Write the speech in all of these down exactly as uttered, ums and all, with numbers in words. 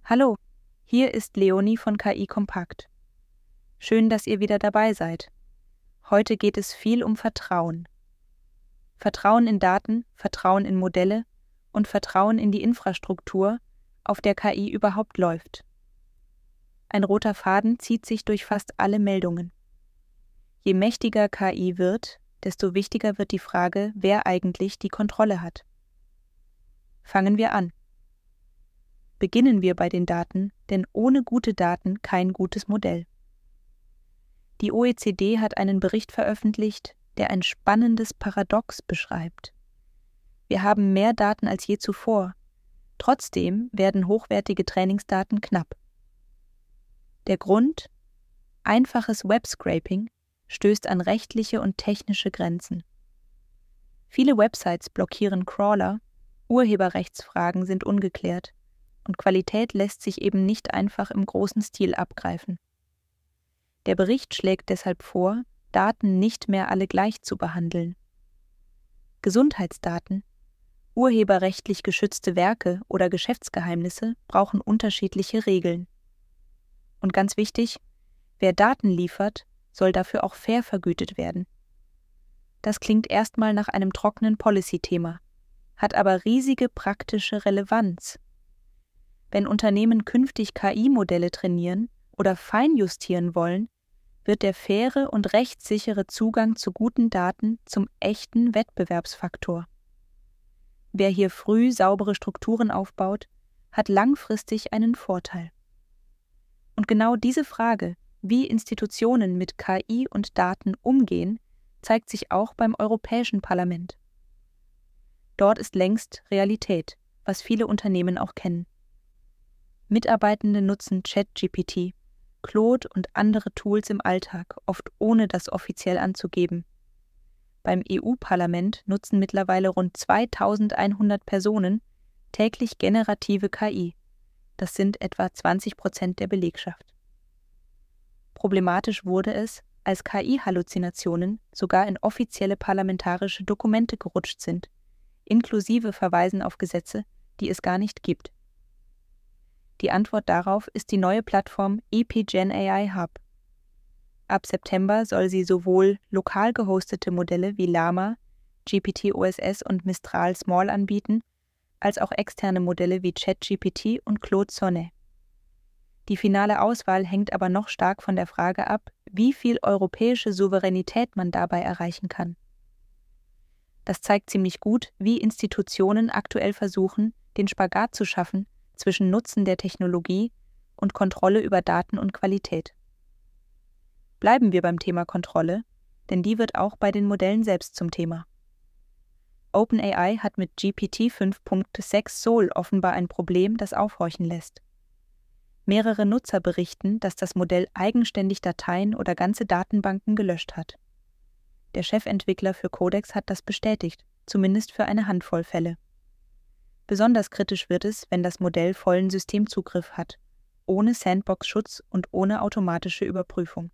Hallo, hier ist Leonie von K I Kompakt. Schön, dass ihr wieder dabei seid. Heute geht es viel um Vertrauen. Vertrauen in Daten, Vertrauen in Modelle und Vertrauen in die Infrastruktur, auf der K I überhaupt läuft. Ein roter Faden zieht sich durch fast alle Meldungen. Je mächtiger K I wird, desto wichtiger wird die Frage, wer eigentlich die Kontrolle hat. Fangen wir an. Beginnen wir bei den Daten, denn ohne gute Daten kein gutes Modell. Die O E C D hat einen Bericht veröffentlicht, der ein spannendes Paradox beschreibt. Wir haben mehr Daten als je zuvor, trotzdem werden hochwertige Trainingsdaten knapp. Der Grund? Einfaches Webscraping stößt an rechtliche und technische Grenzen. Viele Websites blockieren Crawler, Urheberrechtsfragen sind ungeklärt und Qualität lässt sich eben nicht einfach im großen Stil abgreifen. Der Bericht schlägt deshalb vor, Daten nicht mehr alle gleich zu behandeln. Gesundheitsdaten, urheberrechtlich geschützte Werke oder Geschäftsgeheimnisse brauchen unterschiedliche Regeln. Und ganz wichtig, wer Daten liefert, soll dafür auch fair vergütet werden. Das klingt erstmal nach einem trockenen Policy-Thema, hat aber riesige praktische Relevanz. Wenn Unternehmen künftig K I-Modelle trainieren oder feinjustieren wollen, wird der faire und rechtssichere Zugang zu guten Daten zum echten Wettbewerbsfaktor. Wer hier früh saubere Strukturen aufbaut, hat langfristig einen Vorteil. Und genau diese Frage, wie Institutionen mit K I und Daten umgehen, zeigt sich auch beim Europäischen Parlament. Dort ist längst Realität, was viele Unternehmen auch kennen. Mitarbeitende nutzen ChatGPT, Claude und andere Tools im Alltag, oft ohne das offiziell anzugeben. Beim E U-Parlament nutzen mittlerweile rund zweitausendeinhundert Personen täglich generative K I. Das sind etwa zwanzig Prozent der Belegschaft. Problematisch wurde es, als K I-Halluzinationen sogar in offizielle parlamentarische Dokumente gerutscht sind, inklusive Verweisen auf Gesetze, die es gar nicht gibt. Die Antwort darauf ist die neue Plattform E P Gen A I Hub. Ab September soll sie sowohl lokal gehostete Modelle wie Llama, G P T O S S und Mistral Small anbieten, als auch externe Modelle wie ChatGPT und Claude Sonnet. Die finale Auswahl hängt aber noch stark von der Frage ab, wie viel europäische Souveränität man dabei erreichen kann. Das zeigt ziemlich gut, wie Institutionen aktuell versuchen, den Spagat zu schaffen zwischen Nutzen der Technologie und Kontrolle über Daten und Qualität. Bleiben wir beim Thema Kontrolle, denn die wird auch bei den Modellen selbst zum Thema. OpenAI hat mit G P T fünf Punkt sechs Sol offenbar ein Problem, das aufhorchen lässt. Mehrere Nutzer berichten, dass das Modell eigenständig Dateien oder ganze Datenbanken gelöscht hat. Der Chefentwickler für Codex hat das bestätigt, zumindest für eine Handvoll Fälle. Besonders kritisch wird es, wenn das Modell vollen Systemzugriff hat, ohne Sandbox-Schutz und ohne automatische Überprüfung.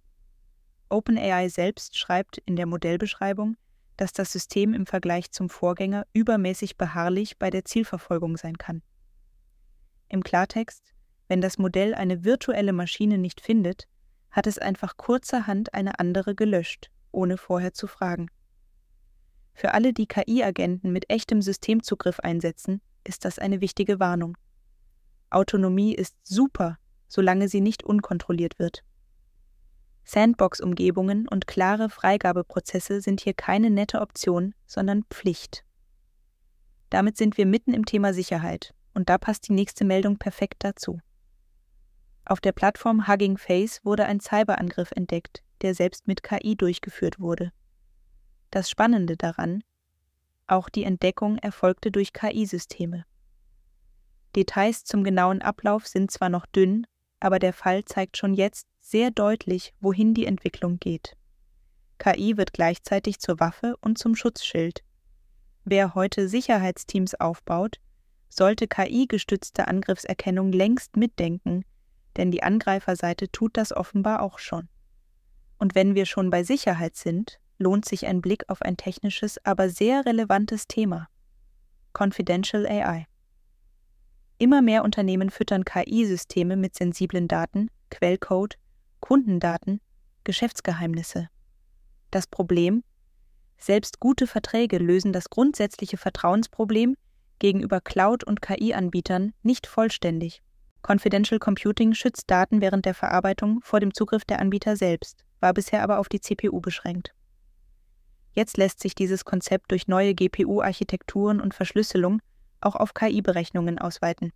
OpenAI selbst schreibt in der Modellbeschreibung, dass das System im Vergleich zum Vorgänger übermäßig beharrlich bei der Zielverfolgung sein kann. Im Klartext, wenn das Modell eine virtuelle Maschine nicht findet, hat es einfach kurzerhand eine andere gelöscht, ohne vorher zu fragen. Für alle, die K I-Agenten mit echtem Systemzugriff einsetzen, ist das eine wichtige Warnung. Autonomie ist super, solange sie nicht unkontrolliert wird. Sandbox-Umgebungen und klare Freigabeprozesse sind hier keine nette Option, sondern Pflicht. Damit sind wir mitten im Thema Sicherheit und da passt die nächste Meldung perfekt dazu. Auf der Plattform Hugging Face wurde ein Cyberangriff entdeckt, der selbst mit K I durchgeführt wurde. Das Spannende daran: auch die Entdeckung erfolgte durch K I-Systeme. Details zum genauen Ablauf sind zwar noch dünn, aber der Fall zeigt schon jetzt sehr deutlich, wohin die Entwicklung geht. K I wird gleichzeitig zur Waffe und zum Schutzschild. Wer heute Sicherheitsteams aufbaut, sollte K I-gestützte Angriffserkennung längst mitdenken, denn die Angreiferseite tut das offenbar auch schon. Und wenn wir schon bei Sicherheit sind, lohnt sich ein Blick auf ein technisches, aber sehr relevantes Thema: Confidential A I. Immer mehr Unternehmen füttern K I-Systeme mit sensiblen Daten, Quellcode, Kundendaten, Geschäftsgeheimnisse. Das Problem? Selbst gute Verträge lösen das grundsätzliche Vertrauensproblem gegenüber Cloud- und K I-Anbietern nicht vollständig. Confidential Computing schützt Daten während der Verarbeitung vor dem Zugriff der Anbieter selbst, war bisher aber auf die C P U beschränkt. Jetzt lässt sich dieses Konzept durch neue G P U-Architekturen und Verschlüsselung auch auf K I-Berechnungen ausweiten.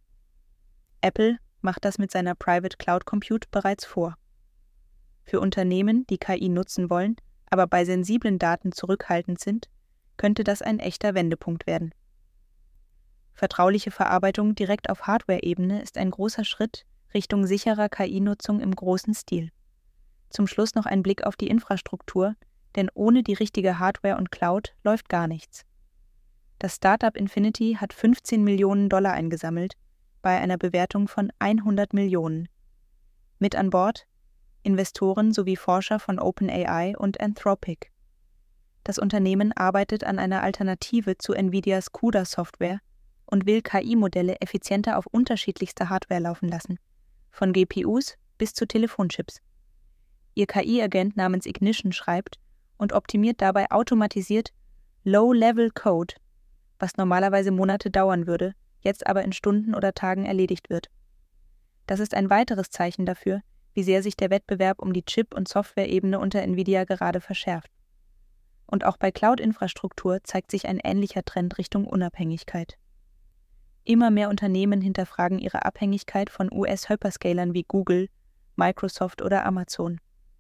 Apple macht das mit seiner Private Cloud Compute bereits vor. Für Unternehmen, die K I nutzen wollen, aber bei sensiblen Daten zurückhaltend sind, könnte das ein echter Wendepunkt werden. Vertrauliche Verarbeitung direkt auf Hardware-Ebene ist ein großer Schritt Richtung sicherer K I-Nutzung im großen Stil. Zum Schluss noch ein Blick auf die Infrastruktur, denn ohne die richtige Hardware und Cloud läuft gar nichts. Das Startup Infinity hat fünfzehn Millionen Dollar eingesammelt, bei einer Bewertung von hundert Millionen. Mit an Bord Investoren sowie Forscher von OpenAI und Anthropic. Das Unternehmen arbeitet an einer Alternative zu Nvidias CUDA-Software und will K I-Modelle effizienter auf unterschiedlichster Hardware laufen lassen, von G P Us bis zu Telefonchips. Ihr K I-Agent namens Ignition schreibt und optimiert dabei automatisiert Low-Level-Code, was normalerweise Monate dauern würde, jetzt aber in Stunden oder Tagen erledigt wird. Das ist ein weiteres Zeichen dafür, wie sehr sich der Wettbewerb um die Chip- und Software-Ebene unter Nvidia gerade verschärft. Und auch bei Cloud-Infrastruktur zeigt sich ein ähnlicher Trend Richtung Unabhängigkeit. Immer mehr Unternehmen hinterfragen ihre Abhängigkeit von U S-Hyperscalern wie Google, Microsoft oder Amazon.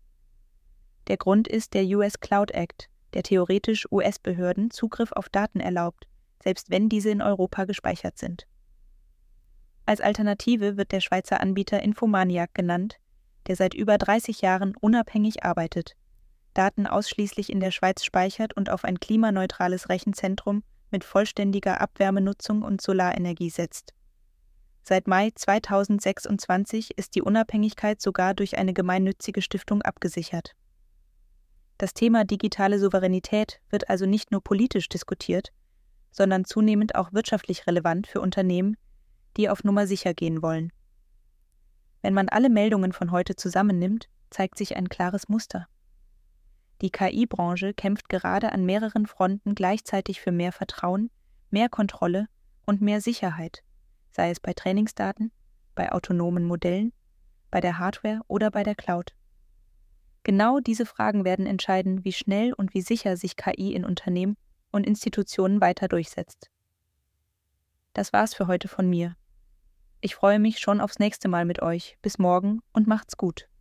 Der Grund ist der U S Cloud Act, der theoretisch U S-Behörden Zugriff auf Daten erlaubt, selbst wenn diese in Europa gespeichert sind. Als Alternative wird der Schweizer Anbieter Infomaniac genannt, der seit über dreißig Jahren unabhängig arbeitet, Daten ausschließlich in der Schweiz speichert und auf ein klimaneutrales Rechenzentrum mit vollständiger Abwärmenutzung und Solarenergie setzt. Seit Mai zweitausendsechsundzwanzig ist die Unabhängigkeit sogar durch eine gemeinnützige Stiftung abgesichert. Das Thema digitale Souveränität wird also nicht nur politisch diskutiert, sondern zunehmend auch wirtschaftlich relevant für Unternehmen, die auf Nummer sicher gehen wollen. Wenn man alle Meldungen von heute zusammennimmt, zeigt sich ein klares Muster. Die K I-Branche kämpft gerade an mehreren Fronten gleichzeitig für mehr Vertrauen, mehr Kontrolle und mehr Sicherheit, sei es bei Trainingsdaten, bei autonomen Modellen, bei der Hardware oder bei der Cloud. Genau diese Fragen werden entscheiden, wie schnell und wie sicher sich K I in Unternehmen und Institutionen weiter durchsetzt. Das war's für heute von mir. Ich freue mich schon aufs nächste Mal mit euch. Bis morgen und macht's gut.